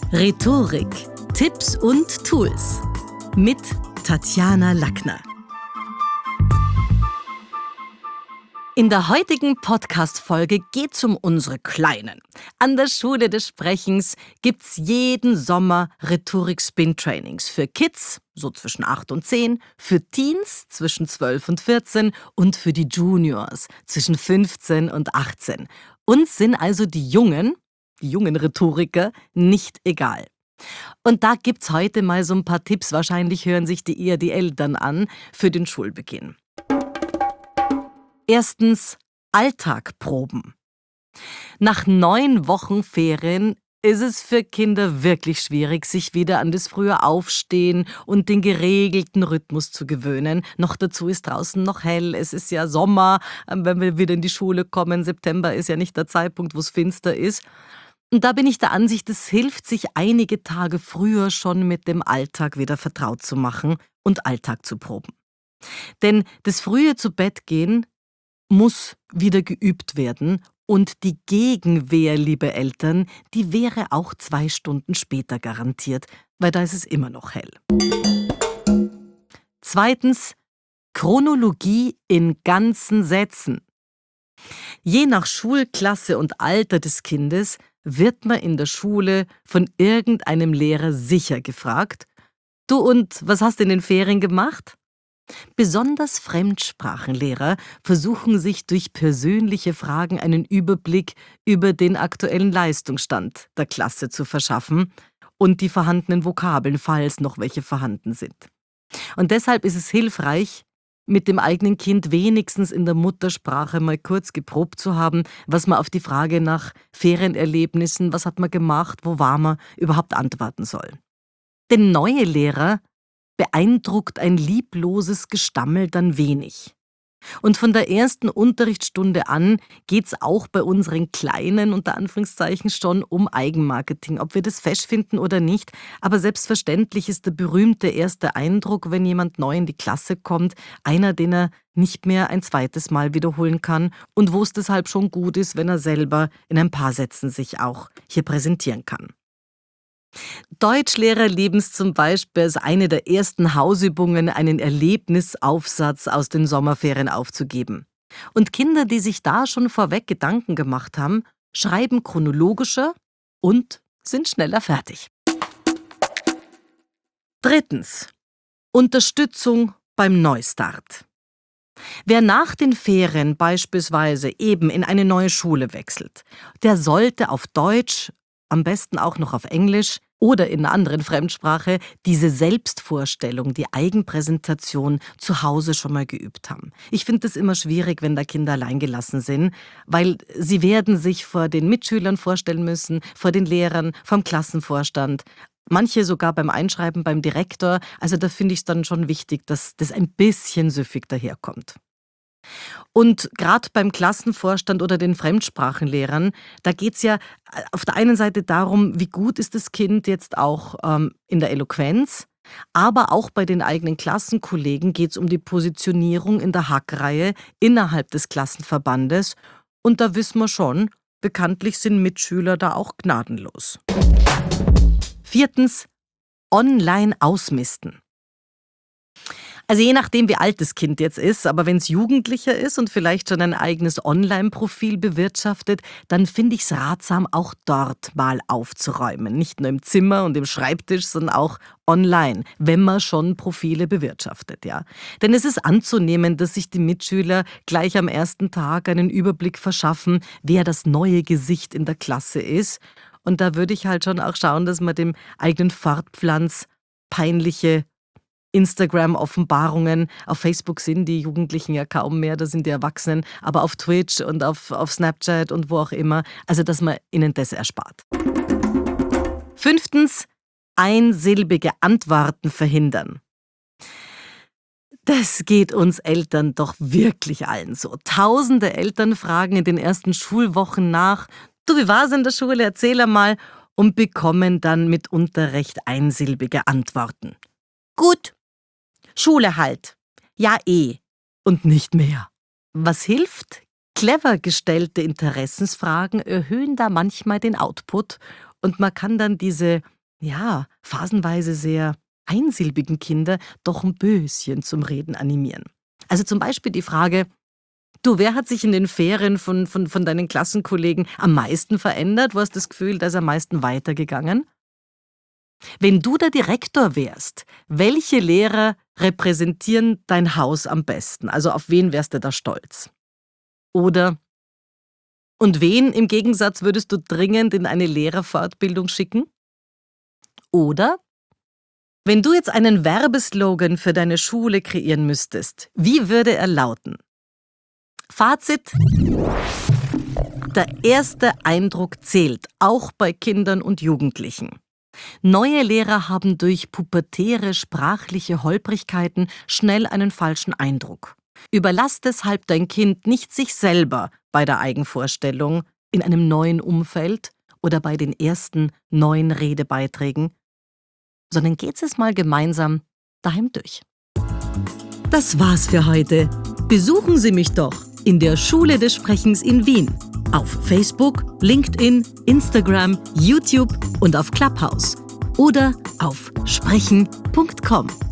Rhetorik, Tipps und Tools mit Tatjana Lackner. In der heutigen Podcast-Folge geht's um unsere Kleinen. An der Schule des Sprechens gibt's jeden Sommer Rhetorik-Spin-Trainings für Kids, so zwischen 8 und 10, für Teens zwischen 12 und 14 und für die Juniors zwischen 15 und 18. Uns sind also die jungen Rhetoriker, nicht egal. Und da gibt's heute mal so ein paar Tipps, wahrscheinlich hören sich die eher die Eltern an, für den Schulbeginn. Erstens, Alltagproben. Nach 9 Wochen Ferien ist es für Kinder wirklich schwierig, sich wieder an das frühe Aufstehen und den geregelten Rhythmus zu gewöhnen. Noch dazu ist draußen noch hell, es ist ja Sommer, wenn wir wieder in die Schule kommen. September ist ja nicht der Zeitpunkt, wo es finster ist. Und da bin ich der Ansicht, es hilft, sich einige Tage früher schon mit dem Alltag wieder vertraut zu machen und Alltag zu proben. Denn das frühe Zu-Bett-Gehen muss wieder geübt werden und die Gegenwehr, liebe Eltern, die wäre auch 2 Stunden später garantiert, weil da ist es immer noch hell. Zweitens, Chronologie in ganzen Sätzen. Je nach Schulklasse und Alter des Kindes wird man in der Schule von irgendeinem Lehrer sicher gefragt: Du, und was hast du in den Ferien gemacht? Besonders Fremdsprachenlehrer versuchen sich durch persönliche Fragen einen Überblick über den aktuellen Leistungsstand der Klasse zu verschaffen und die vorhandenen Vokabeln, falls noch welche vorhanden sind. Und deshalb ist es hilfreich, mit dem eigenen Kind wenigstens in der Muttersprache mal kurz geprobt zu haben, was man auf die Frage nach Ferienerlebnissen, was hat man gemacht, wo war man, überhaupt antworten soll. Denn neue Lehrer beeindruckt ein liebloses Gestammel dann wenig. Und von der ersten Unterrichtsstunde an geht's auch bei unseren Kleinen, unter Anführungszeichen, schon um Eigenmarketing, ob wir das fesch finden oder nicht. Aber selbstverständlich ist der berühmte erste Eindruck, wenn jemand neu in die Klasse kommt, einer, den er nicht mehr ein zweites Mal wiederholen kann und wo es deshalb schon gut ist, wenn er selber in ein paar Sätzen sich auch hier präsentieren kann. Deutschlehrer lieben es zum Beispiel, als eine der ersten Hausübungen einen Erlebnisaufsatz aus den Sommerferien aufzugeben. Und Kinder, die sich da schon vorweg Gedanken gemacht haben, schreiben chronologischer und sind schneller fertig. Drittens, Unterstützung beim Neustart. Wer nach den Ferien beispielsweise eben in eine neue Schule wechselt, der sollte auf Deutsch, am besten auch noch auf Englisch oder in einer anderen Fremdsprache, diese Selbstvorstellung, die Eigenpräsentation zu Hause schon mal geübt haben. Ich finde es immer schwierig, wenn da Kinder alleingelassen sind, weil sie werden sich vor den Mitschülern vorstellen müssen, vor den Lehrern, vom Klassenvorstand, manche sogar beim Einschreiben beim Direktor. Also da finde ich es dann schon wichtig, dass das ein bisschen süffig daherkommt. Und gerade beim Klassenvorstand oder den Fremdsprachenlehrern, da geht es ja auf der einen Seite darum, wie gut ist das Kind jetzt auch in der Eloquenz, aber auch bei den eigenen Klassenkollegen geht es um die Positionierung in der Hackreihe innerhalb des Klassenverbandes. Und da wissen wir schon, bekanntlich sind Mitschüler da auch gnadenlos. Viertens, online ausmisten. Also je nachdem, wie alt das Kind jetzt ist, aber wenn es Jugendlicher ist und vielleicht schon ein eigenes Online-Profil bewirtschaftet, dann finde ich es ratsam, auch dort mal aufzuräumen. Nicht nur im Zimmer und im Schreibtisch, sondern auch online, wenn man schon Profile bewirtschaftet. Ja. Denn es ist anzunehmen, dass sich die Mitschüler gleich am ersten Tag einen Überblick verschaffen, wer das neue Gesicht in der Klasse ist. Und da würde ich halt schon auch schauen, dass man dem eigenen Fortpflanz peinliche Instagram-Offenbarungen, auf Facebook sind die Jugendlichen ja kaum mehr, da sind die Erwachsenen, aber auf Twitch und auf Snapchat und wo auch immer, also dass man ihnen das erspart. Fünftens, einsilbige Antworten verhindern. Das geht uns Eltern doch wirklich allen so. Tausende Eltern fragen in den ersten Schulwochen nach: Du, wie war's in der Schule, erzähl einmal, und bekommen dann mitunter recht einsilbige Antworten. Gut. Schule halt. Ja und nicht mehr. Was hilft? Clever gestellte Interessensfragen erhöhen da manchmal den Output und man kann dann diese phasenweise sehr einsilbigen Kinder doch ein bisschen zum Reden animieren. Also zum Beispiel die Frage: Du, wer hat sich in den Ferien von deinen Klassenkollegen am meisten verändert? Wo hast du das Gefühl, da ist am meisten weitergegangen? Wenn du der Direktor wärst, welche Lehrer repräsentieren dein Haus am besten? Also auf wen wärst du da stolz? Oder und wen im Gegensatz würdest du dringend in eine Lehrerfortbildung schicken? Oder wenn du jetzt einen Werbeslogan für deine Schule kreieren müsstest, wie würde er lauten? Fazit: Der erste Eindruck zählt, auch bei Kindern und Jugendlichen. Neue Lehrer haben durch pubertäre sprachliche Holprigkeiten schnell einen falschen Eindruck. Überlass deshalb dein Kind nicht sich selber bei der Eigenvorstellung in einem neuen Umfeld oder bei den ersten neuen Redebeiträgen, sondern geht's es mal gemeinsam daheim durch. Das war's für heute. Besuchen Sie mich doch in der Schule des Sprechens in Wien. Auf Facebook, LinkedIn, Instagram, YouTube und auf Clubhouse. Oder auf sprechen.com.